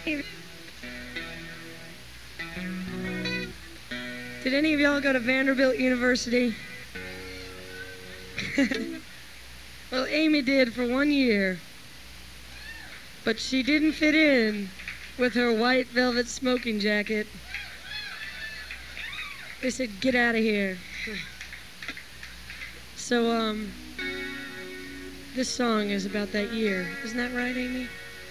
Did any of y'all go to Vanderbilt University? Well, Amy did for 1 year, but she didn't fit in with her white velvet smoking jacket. They said, "Get out of here." So, this song is about that year. Isn't that right, Amy?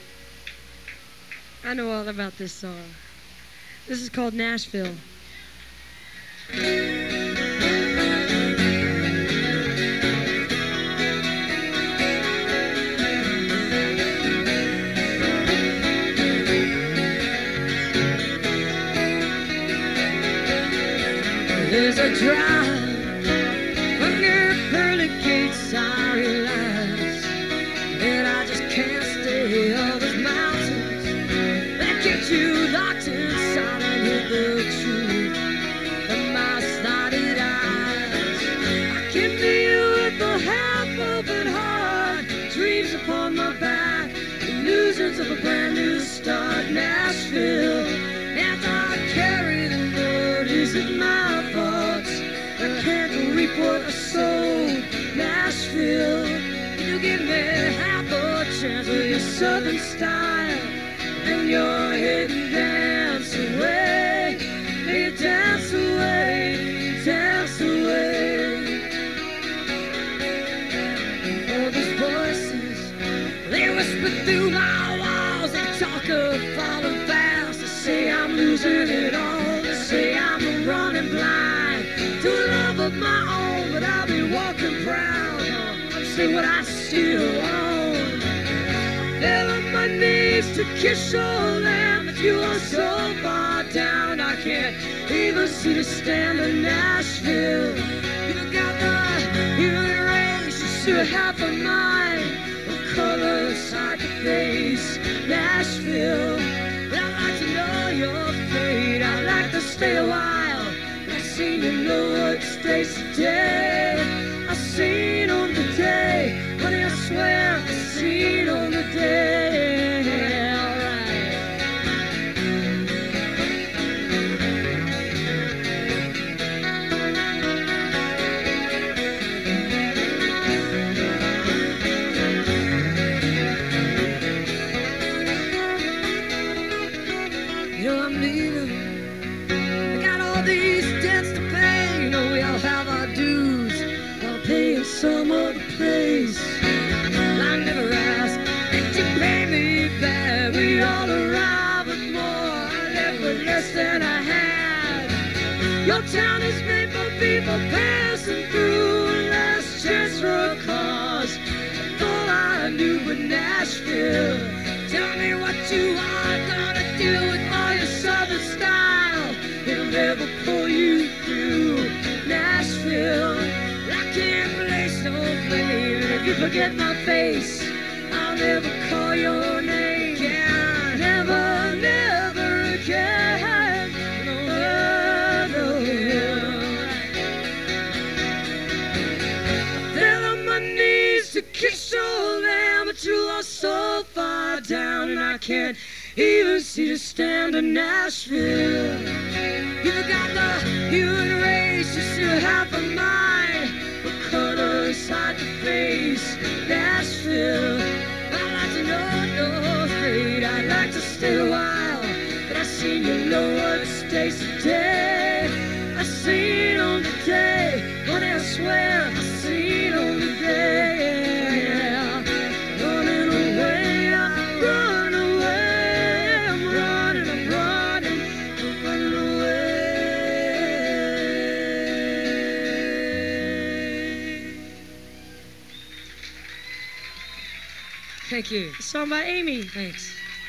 I know all about this song. This is called Nashville. There's a drive under pearly gates, I realize that I just can't stay. All those mountains that get you locked inside and hit the truth of my slighted eyes. I can feel with a half-open heart, dreams upon my back, illusions of a brand new start. Nashville, and I carry the melodies in my I can't reap what I sowed. Nashville, you give me half a chance with your southern style and your hidden dance away. You dance away, dance away. All these voices, they whisper through my walls. They talk of falling fast. They say I'm losing it all. They say I'm running blind to a love of my own, but I'll be walking proud. See what I still own. I fell on my knees to kiss your lamb, but you are so far down I can't even see the stand of Nashville. You got the human race, you still half a mind, of color side to face. Nashville, I'd like to know your fate. I'd like to stay a while. I seen you know what stays today. I seen on the day, honey, I swear I seen on the day. All right. You know I'm leaving. These debts to pay, you know we all have our dues. I'll pay in some other place. I never asked if you pay me back. We all arrive with more. I left with less than I had. Your town is made for people passing through, and less chance for a cause. That's all I knew but Nashville. Tell me what you are gonna do with all your southern style. It'll never pull you through. Nashville, I can't place no blame. And if you forget my face, I'll never call your name. Yeah, never, never again. No, no. I fell on my knees to kiss your lamb, but you are so far down, and I can't even see the stand of Nashville. You got the human race, you still have a mind, what color side to face. Nashville, I'd like to know your fate. I'd like to stay a while, but I seen you know what stays today. I seen on the day, honey, I swear I seen on the day. Running away, I'm running away, I'm running, I'm running, I'm running away. Thank you. A song by Amy. Thanks.